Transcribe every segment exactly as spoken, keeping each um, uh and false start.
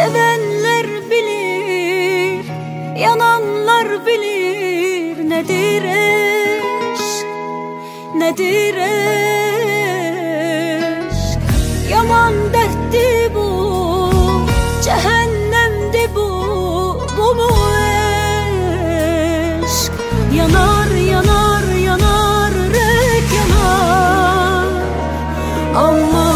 Sevenler bilir, yananlar bilir, nedir eşk, nedir eşk. Yaman dertti bu, cehennemdi bu, bu mu eşk? Yanar yanar yanar rek yanar, ama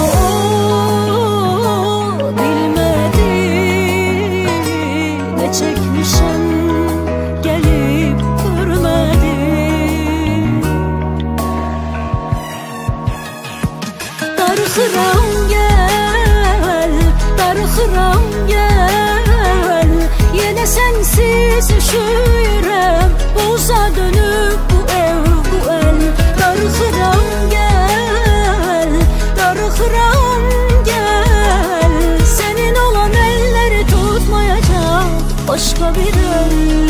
çekmişem gelip görmedi. Darıxıram gel, darıxıram gel, yine sensiz üşüyürəm, buza dönüp bu ev bu el. Darıxıram gel, darıxıram gel, senin olan elleri tutmayacak başka bir el.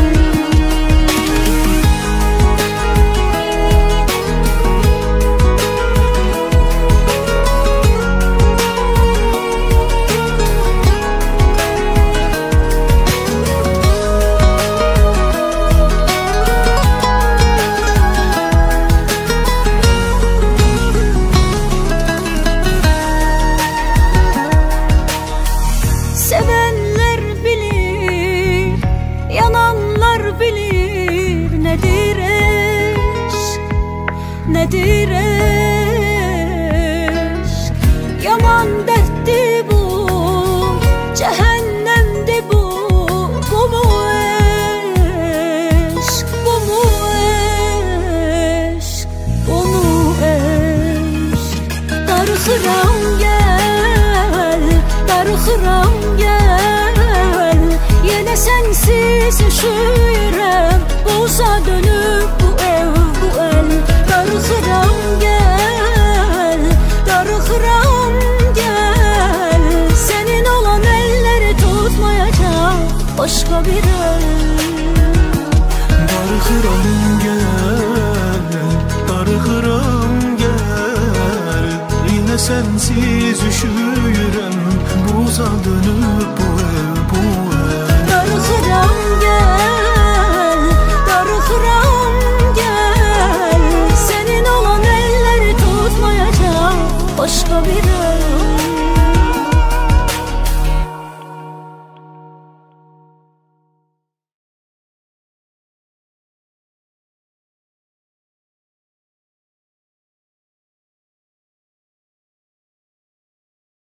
Sevenler bilir, yananlar bilir, nedir eşk, nedir eşk. Yaman dertti bu, cehennemdi bu, bu mu eşk, bu mu eşk, bu mu eşk. Darıxıram gel, darıxıram gel, yine sensiz üşüyürəm, buza dönüp bu ev bu el. Darıxıram gel, darıxıram gel, senin olan elleri tutmayacak başka bir el. Darıxıram gel, darıxıram gel, yine sensiz üşüyürəm, buza dönüp